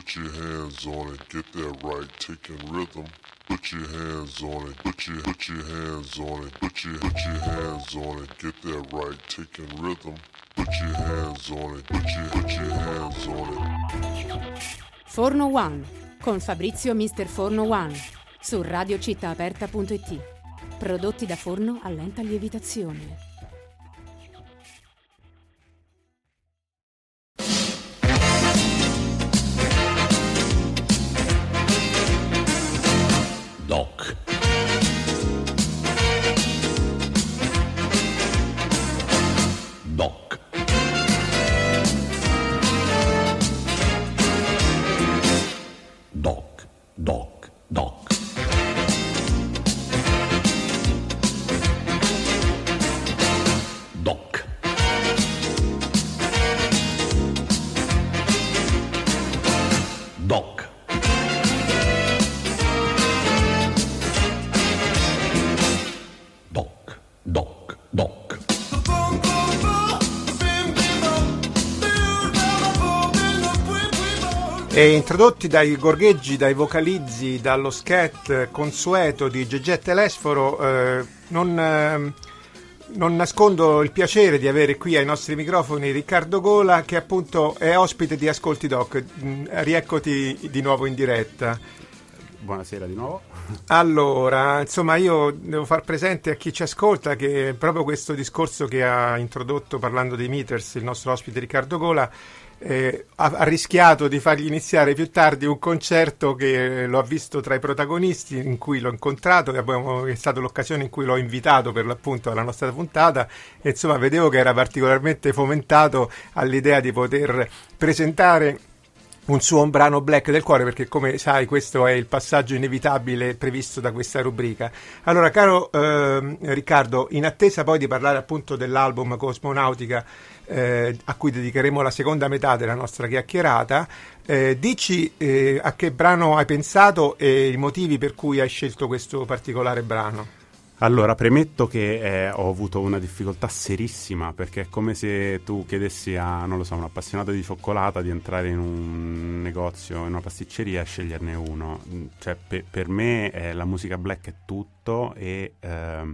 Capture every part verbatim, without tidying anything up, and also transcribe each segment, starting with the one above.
Put your hands on it, get that right, taking rhythm. Put your hands on it, put your put your hands on it, put your put your hands on it, get that right, taking rhythm. Put your hands on it, put your put your hands on it. Forno One con Fabrizio mister Forno One su radio città aperta punto it. Prodotti da forno a lenta lievitazione. Doc. Doc. Doc. Doc. Doc. Doc. Doc. Doc, doc. E introdotti dai gorgheggi, dai vocalizzi, dallo scat consueto di Gegè Telesforo, eh, non, eh, non nascondo il piacere di avere qui ai nostri microfoni Riccardo Gola, che appunto è ospite di Ascolti Doc. Rieccoti di nuovo in diretta. Buonasera di nuovo. Allora, insomma, io devo far presente a chi ci ascolta che proprio questo discorso che ha introdotto parlando dei Meters il nostro ospite Riccardo Gola eh, ha, ha rischiato di fargli iniziare più tardi un concerto che lo ha visto tra i protagonisti, in cui l'ho incontrato, che abbiamo, è stata l'occasione in cui l'ho invitato per l'appunto alla nostra puntata, e insomma vedevo che era particolarmente fomentato all'idea di poter presentare un suo brano Black del cuore, perché come sai questo è il passaggio inevitabile previsto da questa rubrica. Allora, caro eh, Riccardo, in attesa poi di parlare appunto dell'album Cosmonautica, eh, a cui dedicheremo la seconda metà della nostra chiacchierata, eh, dici eh, a che brano hai pensato e i motivi per cui hai scelto questo particolare brano. Allora, premetto che eh, ho avuto una difficoltà serissima, perché è come se tu chiedessi a, non lo so, un appassionato di cioccolata di entrare in un negozio, in una pasticceria e sceglierne uno. Cioè, pe- per me eh, la musica black è tutto e eh,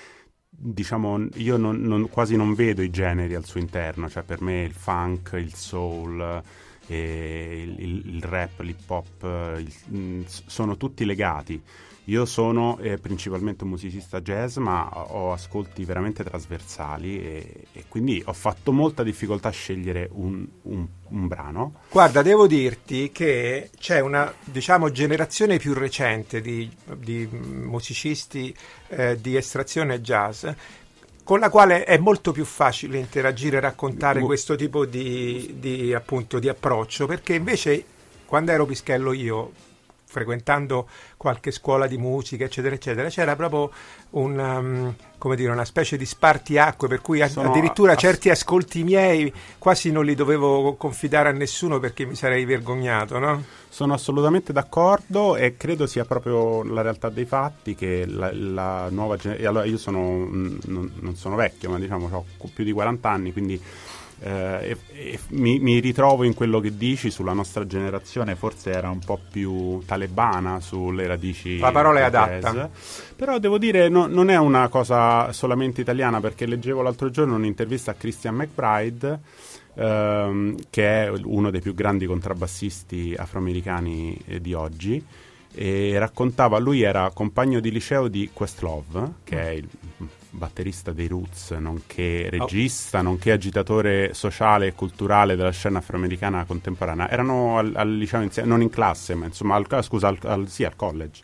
diciamo io non, non, quasi non vedo i generi al suo interno. Cioè, per me il funk, il soul, eh, il, il, il rap, l'hip hop il, sono tutti legati. Io sono eh, principalmente un musicista jazz, ma ho ascolti veramente trasversali e, e quindi ho fatto molta difficoltà a scegliere un, un, un brano. Guarda, devo dirti che c'è una, diciamo, generazione più recente di, di musicisti eh, di estrazione jazz, con la quale è molto più facile interagire e raccontare questo tipo di, di, appunto, di approccio, perché invece quando ero pischello io, frequentando qualche scuola di musica eccetera eccetera, c'era proprio un, um, come dire, una specie di spartiacque, per cui Sono addirittura ass- certi ascolti miei quasi non li dovevo confidare a nessuno perché mi sarei vergognato, no? Sono assolutamente d'accordo e credo sia proprio la realtà dei fatti che la, la nuova generazione, allora io sono non, non sono vecchio, ma diciamo ho più di quaranta anni, quindi Eh, e, e mi, mi ritrovo in quello che dici. Sulla nostra generazione forse era un po' più talebana sulle radici, la parola è jazz. adatta, però devo dire no, non è una cosa solamente italiana, perché leggevo l'altro giorno un'intervista a Christian McBride, ehm, che è uno dei più grandi contrabbassisti afroamericani eh, di oggi, e raccontava, lui era compagno di liceo di Questlove, che mm. è il batterista dei Roots, nonché regista, oh. nonché agitatore sociale e culturale della scena afroamericana contemporanea. Erano al, al liceo insieme, non in classe, ma insomma al, scusa, al, al, sì, al college.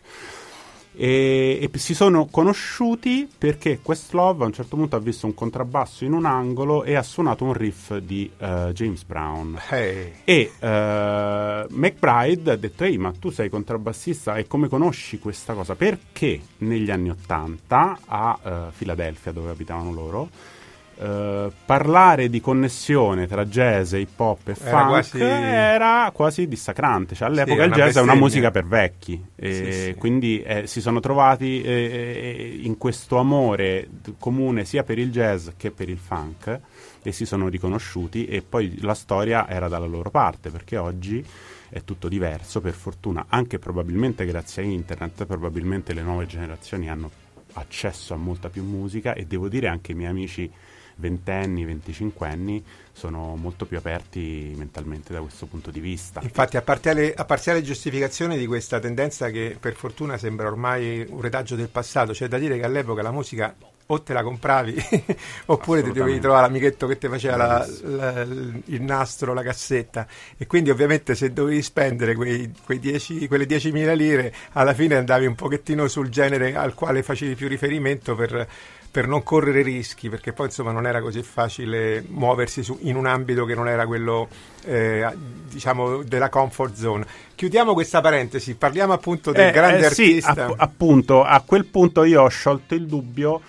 E, e si sono conosciuti perché Questlove a un certo punto ha visto un contrabbasso in un angolo e ha suonato un riff di uh, James Brown. Hey. E uh, McBride ha detto: ehi, ma tu sei contrabbassista e come conosci questa cosa? Perché negli anni Ottanta a uh, Filadelfia, dove abitavano loro, Uh, parlare di connessione tra jazz, hip hop e era funk quasi... era quasi dissacrante. Cioè, all'epoca sì, il jazz bestemmia. è una musica per vecchi e sì, sì. quindi eh, si sono trovati eh, in questo amore comune sia per il jazz che per il funk e si sono riconosciuti, e poi la storia era dalla loro parte, perché oggi è tutto diverso, per fortuna, anche probabilmente grazie a internet, probabilmente le nuove generazioni hanno accesso a molta più musica, e devo dire anche i miei amici ventenni, venticinquenni sono molto più aperti mentalmente da questo punto di vista. Infatti, a parziale, a parziale giustificazione di questa tendenza che per fortuna sembra ormai un retaggio del passato, c'è da dire che all'epoca la musica o te la compravi oppure ti dovevi trovare l'amichetto che ti faceva la, la, il nastro, la cassetta, e quindi ovviamente se dovevi spendere quei, quei dieci, quelle diecimila lire, alla fine andavi un pochettino sul genere al quale facevi più riferimento per per non correre rischi, perché poi insomma non era così facile muoversi su, in un ambito che non era quello eh, diciamo della comfort zone. Chiudiamo questa parentesi, parliamo appunto del eh, grande eh, sì, artista. app- appunto a quel punto io ho sciolto il dubbio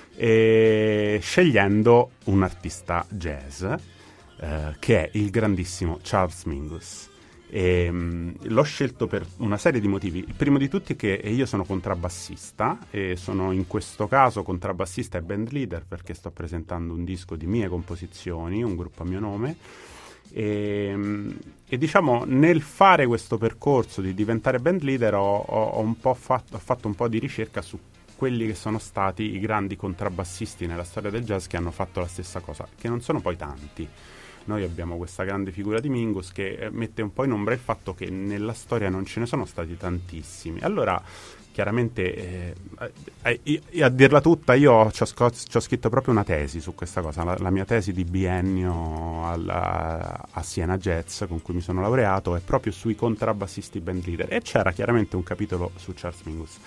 eh, scegliendo un artista jazz eh, che è il grandissimo Charles Mingus. E, mh, l'ho scelto per una serie di motivi. Il primo di tutti è che io sono contrabbassista e sono in questo caso contrabbassista e band leader perché sto presentando un disco di mie composizioni, un gruppo a mio nome, e, mh, e diciamo nel fare questo percorso di diventare band leader ho, ho, ho, un po fatto, ho fatto un po' di ricerca su quelli che sono stati i grandi contrabbassisti nella storia del jazz che hanno fatto la stessa cosa, che non sono poi tanti. Noi abbiamo questa grande figura di Mingus che eh, mette un po' in ombra il fatto che nella storia non ce ne sono stati tantissimi. Allora, chiaramente, eh, eh, eh, a dirla tutta, io ci ho, sc- ci ho scritto proprio una tesi su questa cosa, la, la mia tesi di biennio alla, a Siena Jazz, con cui mi sono laureato, è proprio sui contrabbassisti band leader, e c'era chiaramente un capitolo su Charles Mingus.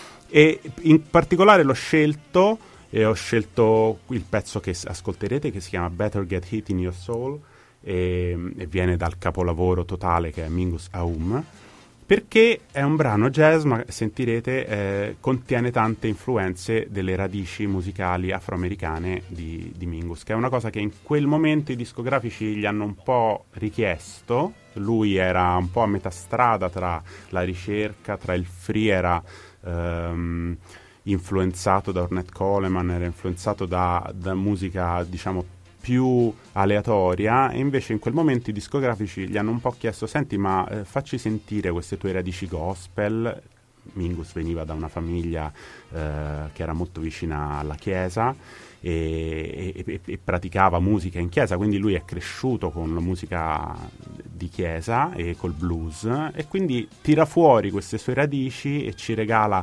E in particolare l'ho scelto... e ho scelto il pezzo che ascolterete, che si chiama Better Get Hit in Your Soul, e, e viene dal capolavoro totale che è Mingus Aum, perché è un brano jazz, ma sentirete eh, contiene tante influenze delle radici musicali afroamericane di, di Mingus, che è una cosa che in quel momento i discografici gli hanno un po' richiesto. Lui era un po' a metà strada tra la ricerca, tra il free, era um, influenzato da Ornette Coleman, era influenzato da, da musica diciamo più aleatoria, e invece in quel momento i discografici gli hanno un po' chiesto: senti, ma eh, facci sentire queste tue radici gospel. Mingus veniva da una famiglia eh, che era molto vicina alla chiesa e, e, e praticava musica in chiesa, quindi lui è cresciuto con la musica di chiesa e col blues, e quindi tira fuori queste sue radici e ci regala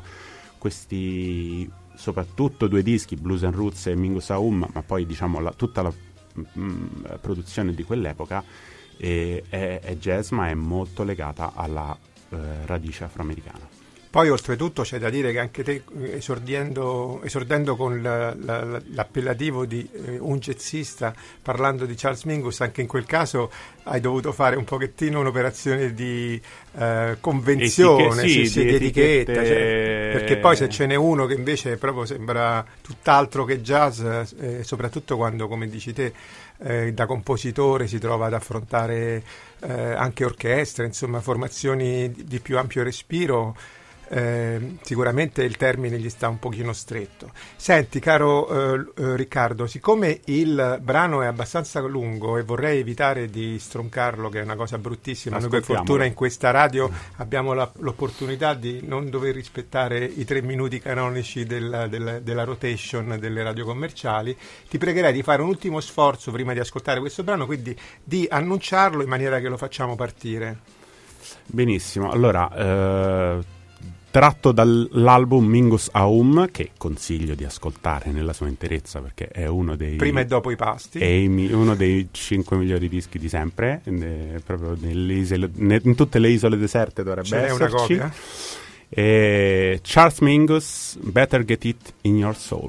questi soprattutto due dischi, Blues and Roots e Mingus Aum, ma poi diciamo la, tutta la mh, produzione di quell'epoca eh, è, è jazz, ma è molto legata alla eh, radice afroamericana. Poi oltretutto c'è da dire che anche te, esordendo, esordendo con la, la, l'appellativo di eh, un jazzista, parlando di Charles Mingus, anche in quel caso hai dovuto fare un pochettino un'operazione di eh, convenzione, Etiche, sì, sì, sì, di di etichetta, etichette... cioè, perché poi se ce n'è uno che invece proprio sembra tutt'altro che jazz, eh, soprattutto quando, come dici te, eh, da compositore si trova ad affrontare eh, anche orchestre, insomma formazioni di, di più ampio respiro. Eh, sicuramente il termine gli sta un pochino stretto. Senti, caro eh, eh, Riccardo, siccome il brano è abbastanza lungo e vorrei evitare di stroncarlo, che è una cosa bruttissima, noi per fortuna in questa radio abbiamo la, l'opportunità di non dover rispettare i tre minuti canonici della, della, della rotation delle radio commerciali, ti pregherei di fare un ultimo sforzo prima di ascoltare questo brano, quindi di annunciarlo in maniera che lo facciamo partire. Benissimo, allora eh... tratto dall'album Mingus Aum, che consiglio di ascoltare nella sua interezza perché è uno dei... prima e dopo i pasti. È uno dei cinque migliori dischi di sempre, eh, proprio nelle isole, ne, in tutte le isole deserte dovrebbe Ce n'è esserci. una copia. E Charles Mingus, Better Get It in Your Soul.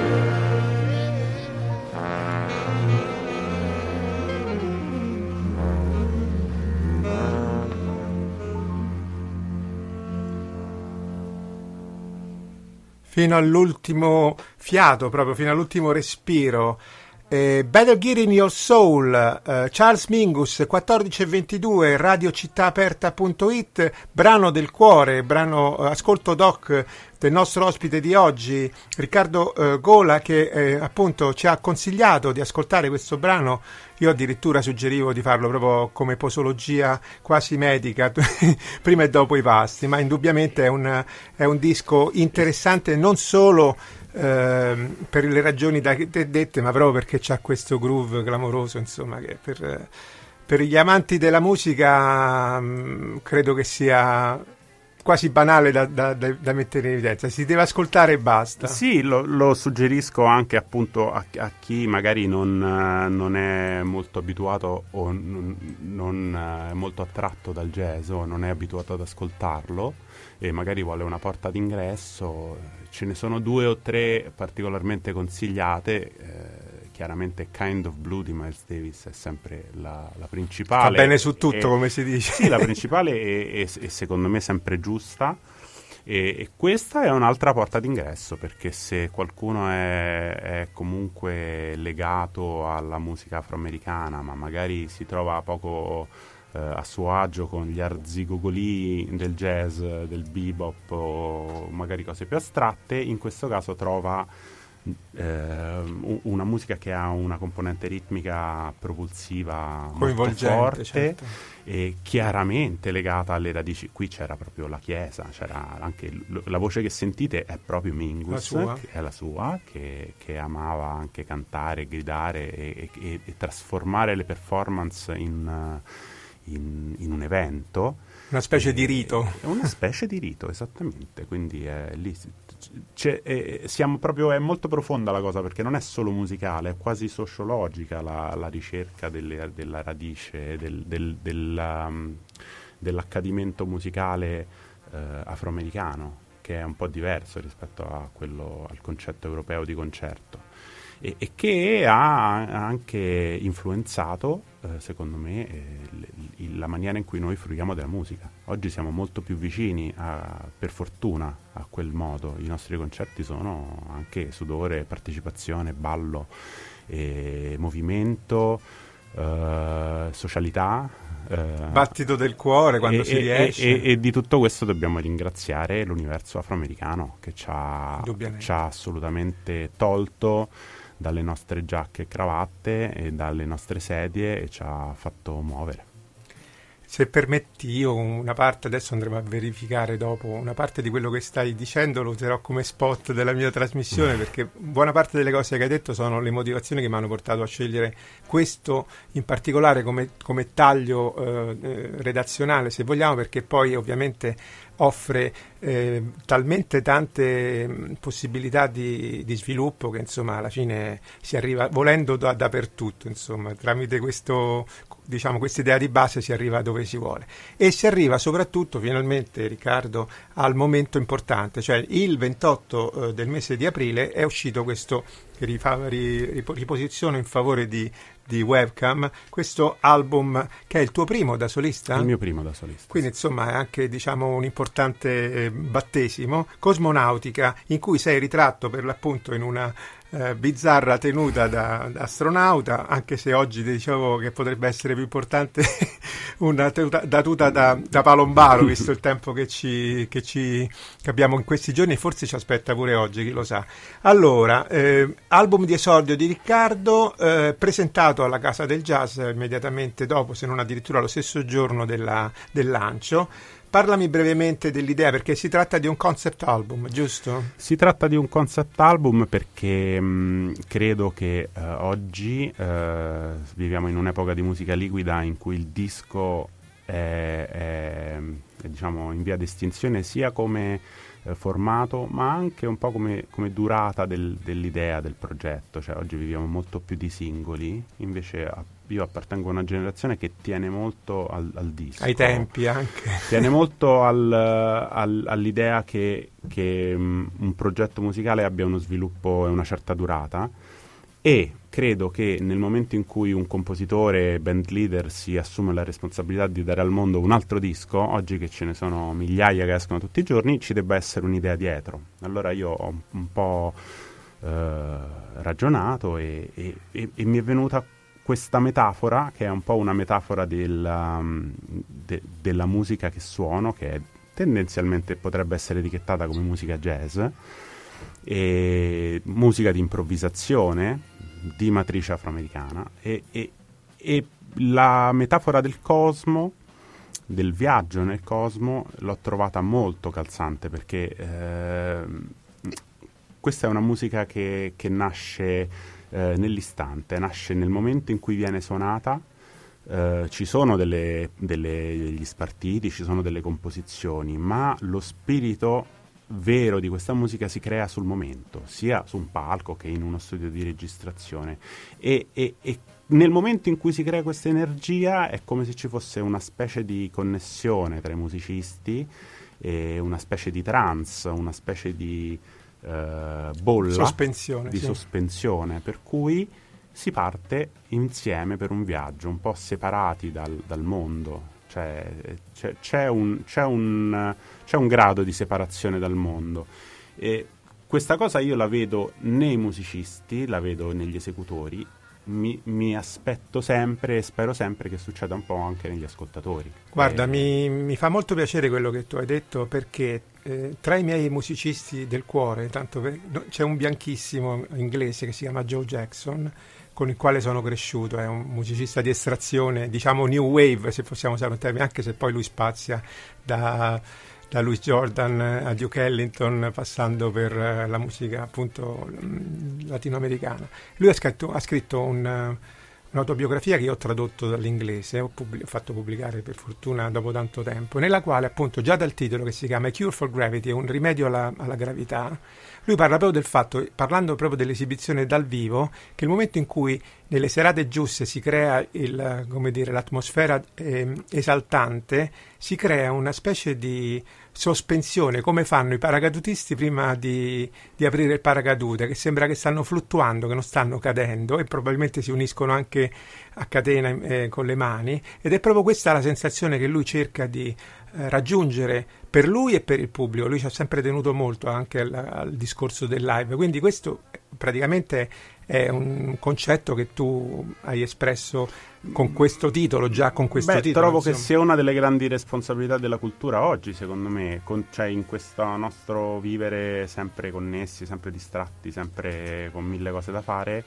Fino all'ultimo fiato, proprio fino all'ultimo respiro. Eh, Better Gear in Your Soul, eh, Charles Mingus, quattordici e ventidue, radio città aperta punto it, brano del cuore, brano eh, ascolto doc del nostro ospite di oggi, Riccardo eh, Gola, che eh, appunto ci ha consigliato di ascoltare questo brano. Io addirittura suggerivo di farlo proprio come posologia quasi medica, prima e dopo i pasti, ma indubbiamente è un, è un disco interessante non solo eh, per le ragioni da te dette, ma proprio perché c'ha questo groove clamoroso, insomma, che per, per gli amanti della musica mh, credo che sia quasi banale da, da, da, da mettere in evidenza. Si deve ascoltare e basta. Sì, lo, lo suggerisco anche appunto a, a chi magari non, non è molto abituato o non, non è molto attratto dal jazz o non è abituato ad ascoltarlo e magari vuole una porta d'ingresso. Ce ne sono due o tre particolarmente consigliate. eh, Chiaramente Kind of Blue di Miles Davis è sempre la, la principale. Va bene su tutto, e, come si dice. Sì, la principale e, e, e secondo me sempre giusta. E, e questa è un'altra porta d'ingresso, perché se qualcuno è, è comunque legato alla musica afroamericana, ma magari si trova poco eh, a suo agio con gli arzigogoli del jazz, del bebop o magari cose più astratte, in questo caso trova Uh, una musica che ha una componente ritmica propulsiva molto forte, certo. E chiaramente legata alle radici. Qui c'era proprio la chiesa, c'era anche l- la voce che sentite è proprio Mingus, la che è la sua, che, che amava anche cantare, gridare e, e, e trasformare le performance in, in, in un evento. Una specie di rito. È una specie di rito, esattamente. Quindi è lì. C'è, è, siamo proprio, è molto profonda la cosa, perché non è solo musicale, è quasi sociologica la, la ricerca delle, della radice, del, del, del, um, dell'accadimento musicale uh, afroamericano, che è un po' diverso rispetto a quello, al concetto europeo di concerto. E, e che ha anche influenzato, eh, secondo me, eh, l- la maniera in cui noi fruiamo della musica. Oggi siamo molto più vicini, a, per fortuna, a quel modo. I nostri concerti sono anche sudore, partecipazione, ballo, eh, movimento, eh, socialità. Eh, Battito del cuore quando e, si e, riesce. E, e, e di tutto questo dobbiamo ringraziare l'universo afroamericano, che ci ha, ci ha assolutamente tolto dalle nostre giacche e cravatte e dalle nostre sedie e ci ha fatto muovere. Se permetti, io una parte, adesso andremo a verificare dopo, una parte di quello che stai dicendo lo userò come spot della mia trasmissione, perché buona parte delle cose che hai detto sono le motivazioni che mi hanno portato a scegliere questo in particolare come, come taglio eh, redazionale, se vogliamo, perché poi ovviamente offre eh, talmente tante mh, possibilità di, di sviluppo che insomma alla fine si arriva volendo da, dappertutto, insomma tramite questo, diciamo, questa idea di base si arriva dove si vuole, e si arriva soprattutto finalmente, Riccardo, al momento importante, cioè il ventotto eh, del mese di aprile è uscito questo che rifa, ri, riposizione in favore di di Webcam, questo album che è il tuo primo da solista? Il mio primo da solista. Quindi insomma è anche, diciamo, un importante eh, battesimo, Cosmonautica, in cui sei ritratto per l'appunto in una eh, bizzarra tenuta da, da astronauta, anche se oggi dicevo che potrebbe essere più importante una tenuta, da tuta da, da palombaro, visto il tempo che ci, che ci che abbiamo in questi giorni, e forse ci aspetta pure oggi, chi lo sa. Allora, eh, album di esordio di Riccardo, eh, presentato alla Casa del Jazz immediatamente dopo, se non addirittura lo stesso giorno della, del lancio. Parlami brevemente dell'idea, perché si tratta di un concept album, giusto? Si tratta di un concept album perché mh, credo che uh, oggi uh, viviamo in un'epoca di musica liquida in cui il disco è, è, è diciamo in via di estinzione, sia come uh, formato ma anche un po' come, come durata del, dell'idea del progetto. Cioè oggi viviamo molto più di singoli, invece uh, io appartengo a una generazione che tiene molto al, al disco. Ai tempi anche. Tiene molto al, al, all'idea che, che um, un progetto musicale abbia uno sviluppo e una certa durata, e credo che nel momento in cui un compositore, band leader, si assume la responsabilità di dare al mondo un altro disco, oggi che ce ne sono migliaia che escono tutti i giorni, ci debba essere un'idea dietro. Allora io ho un, un po' eh, ragionato e, e, e, e mi è venuta questa metafora, che è un po' una metafora della, de, della musica che suono, che è tendenzialmente potrebbe essere etichettata come musica jazz, e musica di improvvisazione di matrice afroamericana, e, e, e la metafora del cosmo, del viaggio nel cosmo, l'ho trovata molto calzante, perché eh, questa è una musica che, che nasce Eh, nell'istante, nasce nel momento in cui viene suonata. Eh, ci sono delle, delle, degli spartiti, ci sono delle composizioni, ma lo spirito vero di questa musica si crea sul momento, sia su un palco che in uno studio di registrazione, e, e, e nel momento in cui si crea questa energia è come se ci fosse una specie di connessione tra i musicisti, e una specie di trance, una specie di Uh, bolla sospensione, di sì. sospensione, per cui si parte insieme per un viaggio, un po' separati dal, dal mondo, cioè c'è, c'è, un, c'è, un, c'è un grado di separazione dal mondo, e questa cosa io la vedo nei musicisti, la vedo negli esecutori. Mi, mi aspetto sempre e spero sempre che succeda un po' anche negli ascoltatori. Guarda, e... mi, mi fa molto piacere quello che tu hai detto, perché eh, tra i miei musicisti del cuore, tanto per, no, c'è un bianchissimo inglese che si chiama Joe Jackson, con il quale sono cresciuto. È un musicista di estrazione, diciamo new wave, se possiamo usare un termine, anche se poi lui spazia da, da Louis Jordan a Duke Ellington, passando per uh, la musica appunto mh, latinoamericana. Lui ha scritto, ha scritto un, uh, un'autobiografia che io ho tradotto dall'inglese, ho, pubblic- ho fatto pubblicare per fortuna dopo tanto tempo, nella quale appunto già dal titolo, che si chiama A Cure for Gravity, un rimedio alla, alla gravità, lui parla proprio del fatto, parlando proprio dell'esibizione dal vivo, che il momento in cui nelle serate giuste si crea il, come dire, l'atmosfera eh, esaltante, si crea una specie di sospensione, come fanno i paracadutisti prima di, di aprire il paracadute, che sembra che stanno fluttuando, che non stanno cadendo, e probabilmente si uniscono anche a catena eh, con le mani, ed è proprio questa la sensazione che lui cerca di eh, raggiungere per lui e per il pubblico. Lui ci ha sempre tenuto molto anche al, al discorso del live, quindi questo praticamente è un concetto che tu hai espresso con questo titolo, già con questo Beh, titolo. trovo insomma. che sia una delle grandi responsabilità della cultura oggi, secondo me, con, cioè in questo nostro vivere sempre connessi, sempre distratti, sempre con mille cose da fare,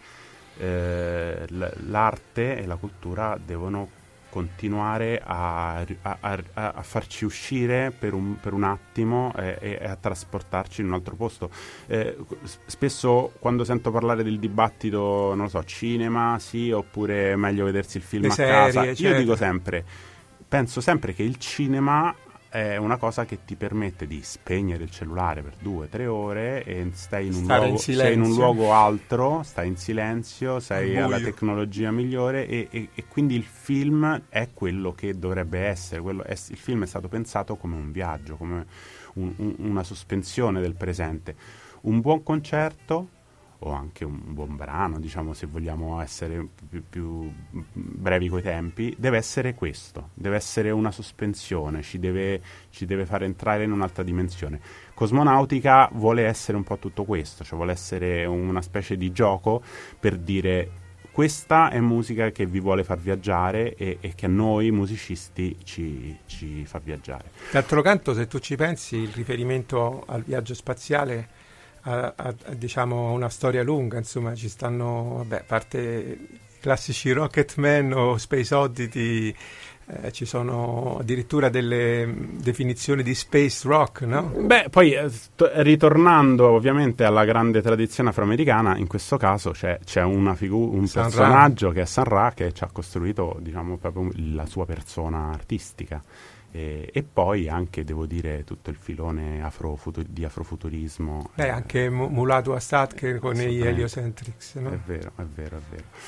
eh, l'arte e la cultura devono continuare a, a, a, a farci uscire per un, per un attimo e, e a trasportarci in un altro posto. Eh, spesso quando sento parlare del dibattito, non lo so, cinema, sì, oppure meglio vedersi il film Le a serie, casa, io certo. dico sempre, penso sempre che il cinema è una cosa che ti permette di spegnere il cellulare per due, tre ore e stai in un, Stare luogo, in sei in un silenzio. luogo altro, stai in silenzio, sei Al alla buio. tecnologia migliore e, e, e quindi il film è quello che dovrebbe essere. Quello è, il film è stato pensato come un viaggio, come un, un, una sospensione del presente. Un buon concerto o anche un buon brano, diciamo, se vogliamo essere più, più brevi coi tempi, deve essere questo, deve essere una sospensione, ci deve, ci deve far entrare in un'altra dimensione. Cosmonautica vuole essere un po' tutto questo, cioè vuole essere una specie di gioco per dire: questa è musica che vi vuole far viaggiare e, e che a noi musicisti ci, ci fa viaggiare. D'altro canto, se tu ci pensi, il riferimento al viaggio spaziale A, a, a, diciamo una storia lunga, insomma, ci stanno, vabbè, a parte i classici Rocketman o Space Oddity, eh, ci sono addirittura delle definizioni di space rock, no? Beh, poi eh, st- ritornando ovviamente alla grande tradizione afroamericana, in questo caso c'è, c'è una figu- un Sun personaggio Ra. che è Sun Ra, che ci ha costruito, diciamo, proprio la sua persona artistica. E, e poi anche, devo dire, tutto il filone afrofutu- di afrofuturismo. Beh, eh, anche M- Mulatu Assad che con gli assolutamente. Heliocentrics, no? È vero, è vero, è vero.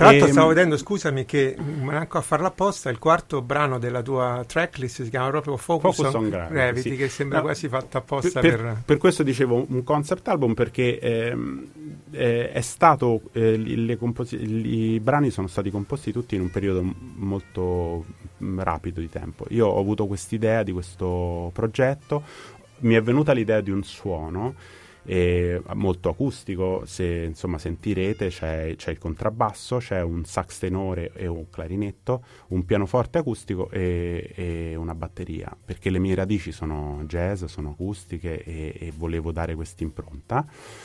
Tra l'altro E, stavo vedendo, scusami, che manco a farla apposta, il quarto brano della tua tracklist si chiama proprio Focus, Focus on on Gravity, Gravity, sì. che sembra No, quasi fatto apposta per, per... per, per questo dicevo un concept album, perché ehm, eh, è stato eh, le composi- i brani sono stati composti tutti in un periodo m- molto m- rapido di tempo. Io ho avuto quest'idea di questo progetto, mi è venuta l'idea di un suono eh, molto acustico. Se insomma sentirete, c'è, c'è il contrabbasso, c'è un sax tenore e un clarinetto, un pianoforte acustico e, e una batteria, perché le mie radici sono jazz, sono acustiche e, e volevo dare quest'impronta.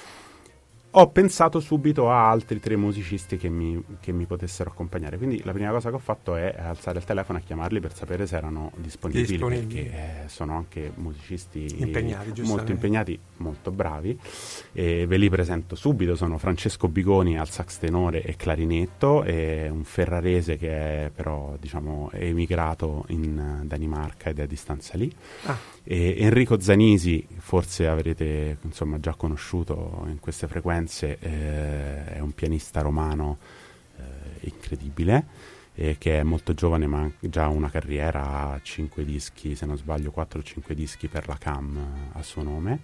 Ho pensato subito a altri tre musicisti che mi, che mi potessero accompagnare, quindi la prima cosa che ho fatto è alzare il telefono e chiamarli per sapere se erano disponibili, Disponibili. perché eh, sono anche musicisti Impegnati, molto giustamente. impegnati, molto bravi. E ve li presento subito: sono Francesco Bigoni al sax tenore e clarinetto, e un ferrarese che è però diciamo è emigrato in Danimarca ed è a distanza lì. Ah. E Enrico Zanisi, forse avrete insomma già conosciuto in queste frequenze, eh, è un pianista romano eh, incredibile, eh, che è molto giovane ma ha già una carriera, ha cinque dischi, se non sbaglio quattro o cinque dischi per la Cam a suo nome.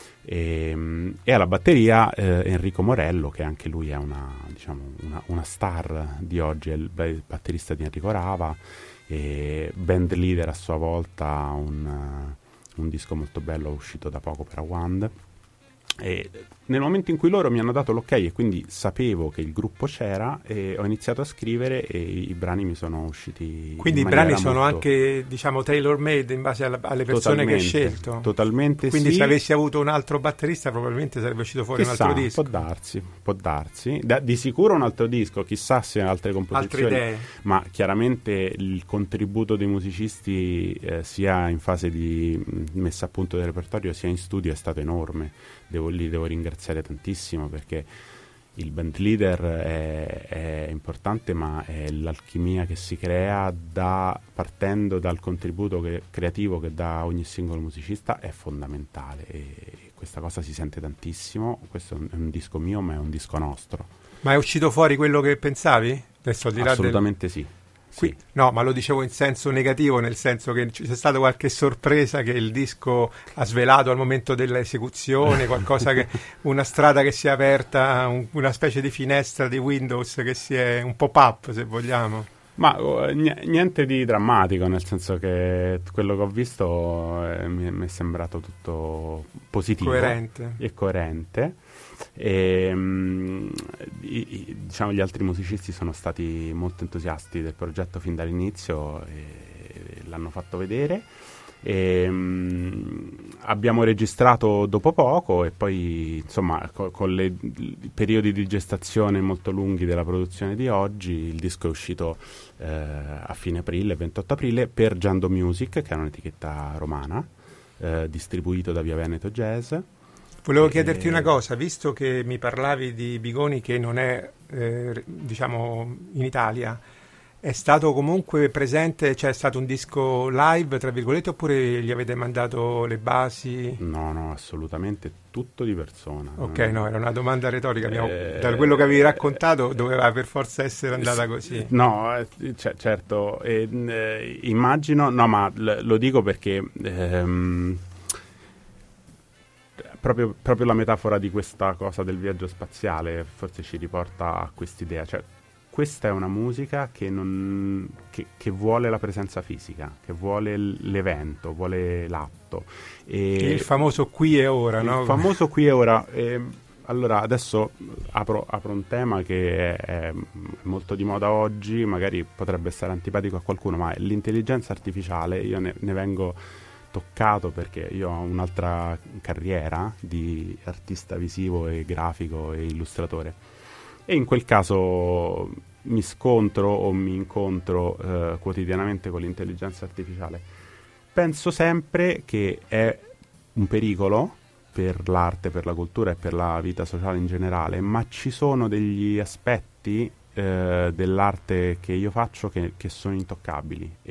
E, e alla batteria eh, Enrico Morello, che anche lui è una, diciamo, una, una star di oggi, è il batterista di Enrico Rava, e band leader a sua volta, un... un disco molto bello uscito da poco per Awand. E nel momento in cui loro mi hanno dato l'ok e quindi sapevo che il gruppo c'era, e ho iniziato a scrivere e i brani mi sono usciti. Quindi in i brani maniera sono molto... anche, diciamo, tailor made in base alla, alle persone che hai Totalmente, scelto. Totalmente Quindi sì. se avessi avuto un altro batterista probabilmente sarebbe uscito fuori Chissà, un altro disco. può darsi, può darsi. Da, di sicuro un altro disco, chissà se altre composizioni. Altre idee. Ma chiaramente il contributo dei musicisti eh, sia in fase di mh, messa a punto del repertorio sia in studio è stato enorme. Devo, li devo ringraziare tantissimo, perché il band leader è, è importante, ma è l'alchimia che si crea da, partendo dal contributo che, creativo che dà ogni singolo musicista è fondamentale, e questa cosa si sente tantissimo. Questo è un disco mio, ma è un disco nostro. Ma è uscito fuori quello che pensavi? Adesso al di là del... Assolutamente sì. Qui, Sì. no, ma lo dicevo in senso negativo, nel senso che c- c'è stata qualche sorpresa che il disco ha svelato al momento dell'esecuzione, qualcosa che, una strada che si è aperta, un- una specie di finestra di Windows che si è un pop-up, se vogliamo. Ma uh, niente di drammatico, nel senso che quello che ho visto eh, mi, è, mi è sembrato tutto positivo, Coerente. e coerente. E, mm, i, i, diciamo gli altri musicisti sono stati molto entusiasti del progetto fin dall'inizio e l'hanno fatto vedere. E, mm, abbiamo registrato dopo poco, e poi insomma co- con le, i periodi di gestazione molto lunghi della produzione di oggi, il disco è uscito eh, a fine aprile, ventotto aprile, per Giando Music, che è un'etichetta romana, eh, distribuito da Via Veneto Jazz. Volevo E- chiederti una cosa, visto che mi parlavi di Bigoni che non è, eh, diciamo, in Italia, è stato comunque presente, cioè è stato un disco live, tra virgolette, oppure gli avete mandato le basi? No, no, assolutamente tutto di persona. Ok, no, era una domanda retorica, abbiamo- Eh, da quello che avevi raccontato doveva per forza essere andata così. No, eh, c- certo, eh, eh, immagino, no, ma l- lo dico perché ehm, proprio, proprio la metafora di questa cosa del viaggio spaziale forse ci riporta a quest'idea, cioè questa è una musica che, non, che, che vuole la presenza fisica, che vuole l- l'evento, vuole l'atto. E Il famoso qui e ora, il no? famoso qui e ora. eh, allora, adesso apro, apro un tema che è, è molto di moda oggi, magari potrebbe essere antipatico a qualcuno, ma l'intelligenza artificiale, io ne, ne vengo toccato perché io ho un'altra carriera di artista visivo e grafico e illustratore, e in quel caso mi scontro o mi incontro eh, quotidianamente con l'intelligenza artificiale. Penso sempre che è un pericolo per l'arte, per la cultura e per la vita sociale in generale, ma ci sono degli aspetti eh, dell'arte che io faccio che, che sono intoccabili, e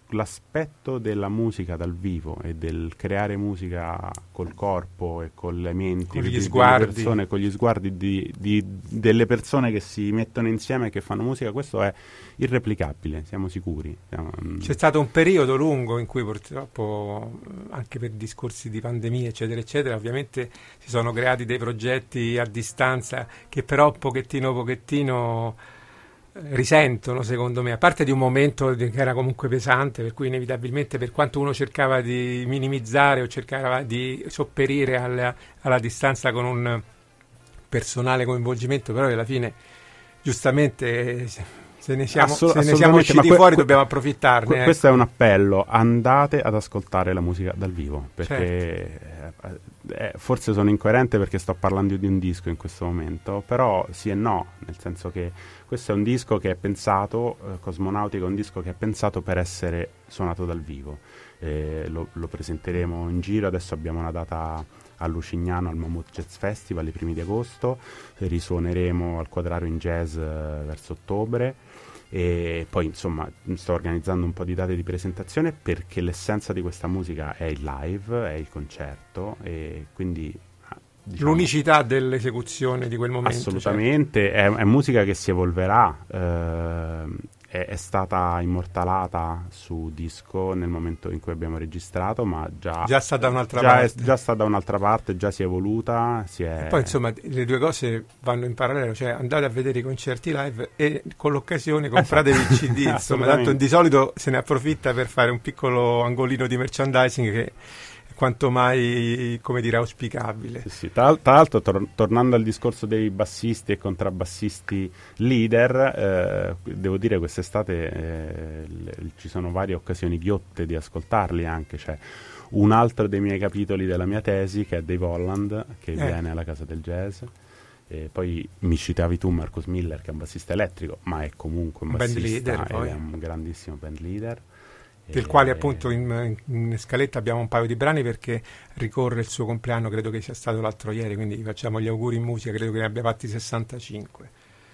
l'aspetto della musica dal vivo e del creare musica col corpo e con le menti, con gli di, sguardi, persone, con gli sguardi di, di, delle persone che si mettono insieme e che fanno musica, questo è irreplicabile, siamo sicuri. Siamo, C'è stato un periodo lungo in cui purtroppo, anche per discorsi di pandemia eccetera eccetera, ovviamente si sono creati dei progetti a distanza che però pochettino pochettino risentono, secondo me, a parte di un momento che era comunque pesante, per cui inevitabilmente, per quanto uno cercava di minimizzare o cercava di sopperire alla, alla distanza con un personale coinvolgimento, però alla fine giustamente se ne siamo, Assol- se ne siamo usciti que- fuori que- dobbiamo approfittarne. que- eh. questo è un appello: andate ad ascoltare la musica dal vivo, perché Certo. eh, eh, forse sono incoerente perché sto parlando di un disco in questo momento, però sì e no, nel senso che questo è un disco che è pensato, eh, Cosmonautica è un disco che è pensato per essere suonato dal vivo. Eh, lo, lo presenteremo in giro, adesso abbiamo una data a Lucignano al Mammoth Jazz Festival i primi di agosto, risuoneremo al Quadraro in Jazz eh, verso ottobre, e poi insomma sto organizzando un po' di date di presentazione perché l'essenza di questa musica è il live, è il concerto, e quindi diciamo, l'unicità dell'esecuzione di quel momento. assolutamente, cioè. è, è musica che si evolverà, eh, è, è stata immortalata su disco nel momento in cui abbiamo registrato, ma già, Già sta da un'altra già parte. È, già sta da un'altra parte, già si è evoluta. Si è... E poi insomma le due cose vanno in parallelo, cioè andate a vedere i concerti live e con l'occasione compratevi il C D, insomma, tanto di solito se ne approfitta per fare un piccolo angolino di merchandising che quanto mai, come dire, auspicabile. Sì, sì. Tra, tra l'altro, tor- tornando al discorso dei bassisti e contrabbassisti leader, eh, devo dire quest'estate eh, l- ci sono varie occasioni ghiotte di ascoltarli anche. C'è un altro dei miei capitoli della mia tesi, che è Dave Holland, che Eh. viene alla Casa del Jazz. E poi mi citavi tu Marcus Miller, che è un bassista elettrico, ma è comunque un Un band bassista leader, ed poi. è un grandissimo band leader. Del E- quale appunto in, in scaletta abbiamo un paio di brani perché ricorre il suo compleanno, credo che sia stato l'altro ieri, quindi gli facciamo gli auguri in musica, credo che ne abbia fatti sessantacinque.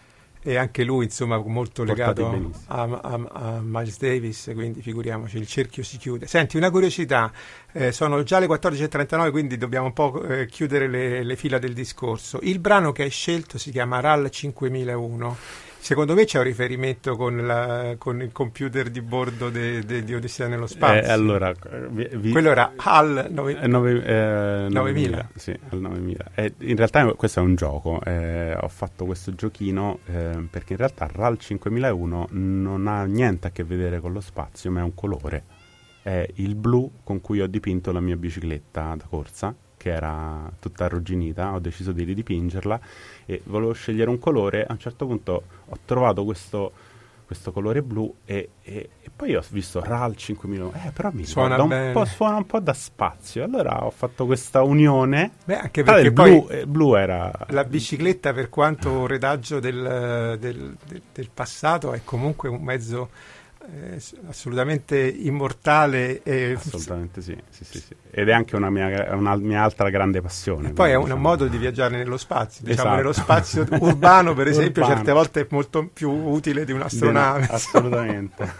E anche lui insomma molto Portati legato benissimo. a, a, a Miles Davis, quindi figuriamoci, il cerchio si chiude. Senti, una curiosità, eh, sono già le quattordici e trentanove, quindi dobbiamo un po' eh, chiudere le, le fila del discorso. Il brano che hai scelto si chiama R A L cinquemilauno. Secondo me c'è un riferimento con, la, con il computer di bordo de, de, di Odissea nello spazio. Eh, allora, eh, vi- vi- Quello era H A L nove... Eh, nove- eh, novemila. Sì, al novemila. Eh, in realtà questo è un gioco, eh, ho fatto questo giochino eh, perché in realtà R A L cinquemilauno non ha niente a che vedere con lo spazio, ma è un colore. È il blu con cui ho dipinto la mia bicicletta da corsa, che era tutta arrugginita. Ho deciso di ridipingerla e volevo scegliere un colore. A un certo punto ho trovato questo, questo colore blu e, e, e poi ho visto R A L cinquemilauno, eh, però mi Suona ricorda un bene. po', suona un po' da spazio. Allora ho fatto questa unione. Beh, anche Tra perché il poi blu, eh, blu era la bicicletta, per quanto un redaggio del, del, del, del passato, è comunque un mezzo eh, assolutamente immortale e assolutamente sì, sì, sì, sì. Ed è anche una mia, una mia altra grande passione. E poi è un diciamo. modo di viaggiare nello spazio, diciamo Esatto. nello spazio urbano, per esempio, Urbano. certe volte è molto più utile di un'astronave. Assolutamente.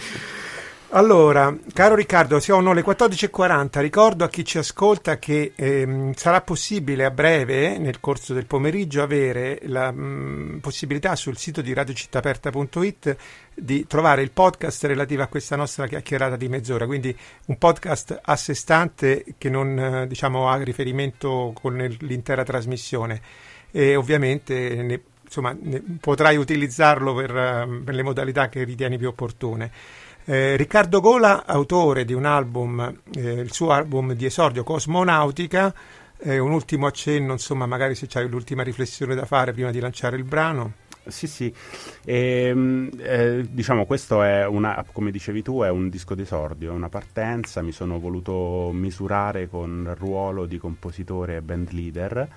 Allora, caro Riccardo, sono le quattordici e quaranta, ricordo a chi ci ascolta che ehm, sarà possibile a breve, nel corso del pomeriggio, avere la mh, possibilità sul sito di radio città aperta punto it di trovare il podcast relativo a questa nostra chiacchierata di mezz'ora, quindi un podcast a sé stante che non eh, diciamo ha riferimento con l'intera trasmissione, e ovviamente ne, insomma, ne, potrai utilizzarlo per, uh, per le modalità che ritieni più opportune. Eh, Riccardo Gola, autore di un album, eh, il suo album di esordio Cosmonautica, eh, un ultimo accenno, insomma, magari se c'hai l'ultima riflessione da fare prima di lanciare il brano. Sì, sì. E, eh, diciamo, questo è una, come dicevi tu, è un disco d'esordio, è una partenza. Mi sono voluto misurare con il ruolo di compositore e band leader.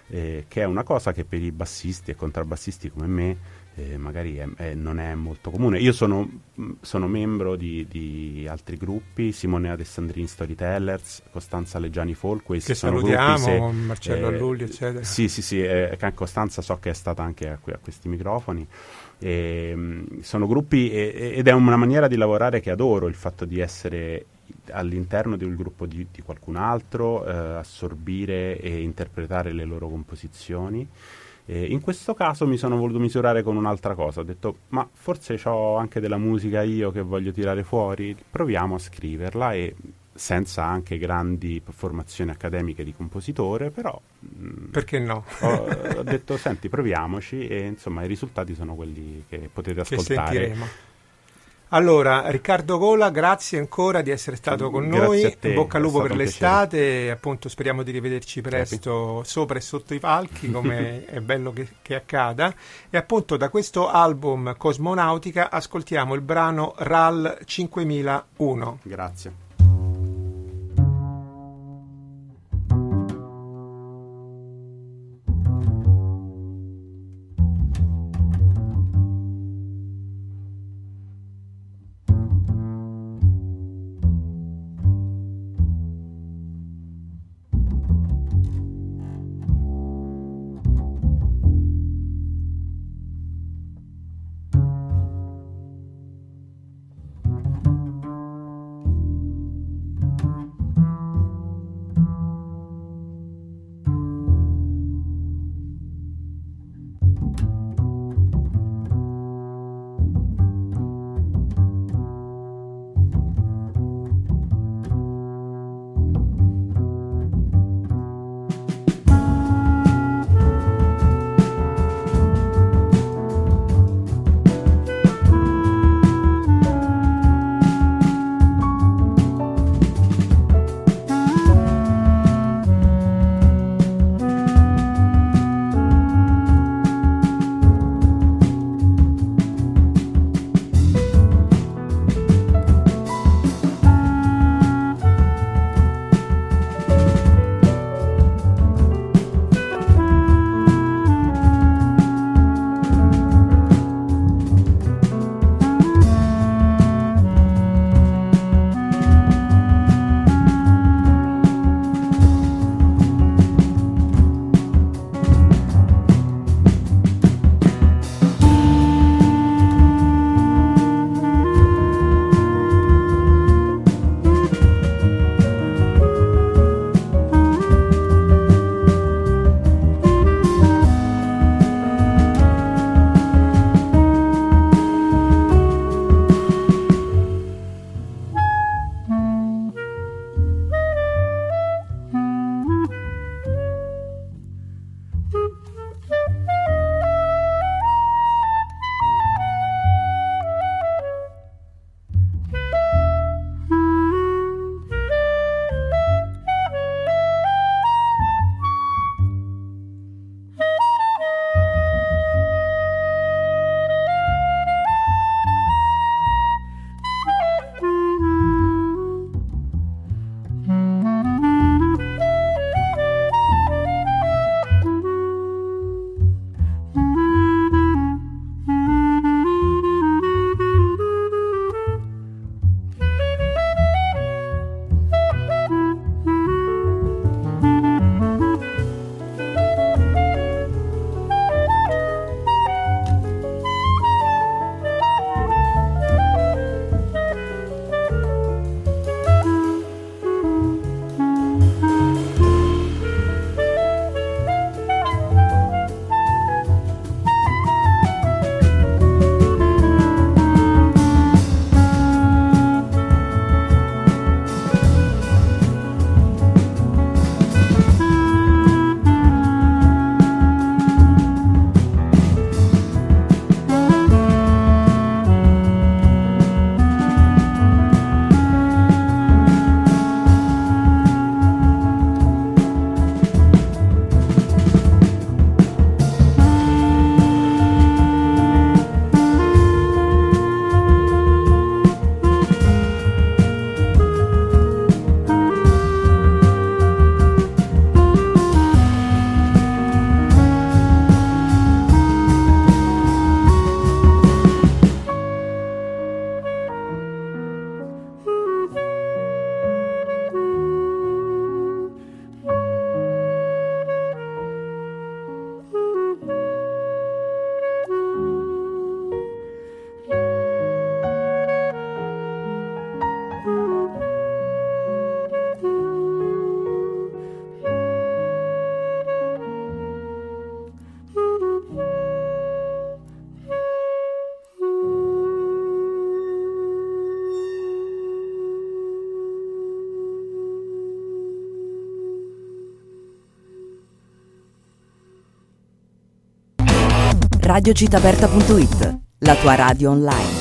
eh, che è una cosa che per i bassisti e contrabbassisti come me eh, magari è, è, non è molto comune. Io sono, sono membro di, di altri gruppi, Simone Alessandrini Storytellers, Costanza Leggiani Folkways, che sono salutiamo, gruppi, se, Marcello eh, Allulli eccetera. Sì, sì, sì, eh, Costanza so che è stata anche a, a questi microfoni. E, mh, sono gruppi e, ed è una maniera di lavorare che adoro, il fatto di essere all'interno di un gruppo di, di qualcun altro, eh, assorbire e interpretare le loro composizioni. E in questo caso mi sono voluto misurare con un'altra cosa, ho detto ma forse ho anche della musica io che voglio tirare fuori, proviamo a scriverla, e senza anche grandi formazioni accademiche di compositore, però perché no? ho, ho detto senti, proviamoci, e insomma i risultati sono quelli che potete ascoltare. Che sentiremo. Allora, Riccardo Gola, grazie ancora di essere stato con Grazie noi, a te, in bocca al lupo è per stato un l'estate, e appunto speriamo di rivederci presto sopra e sotto i palchi, come è bello che, che accada. E appunto da questo album Cosmonautica ascoltiamo il brano R A L cinquemilauno. Grazie. radio città aperta punto it, la tua radio online.